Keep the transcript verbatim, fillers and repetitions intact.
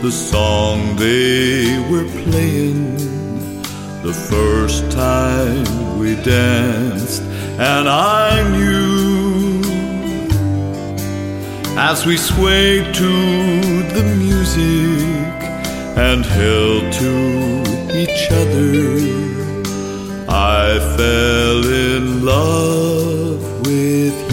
the song they were playing the first time we danced, and I knew as we swayed to the music and held to each other, I fell in love with you.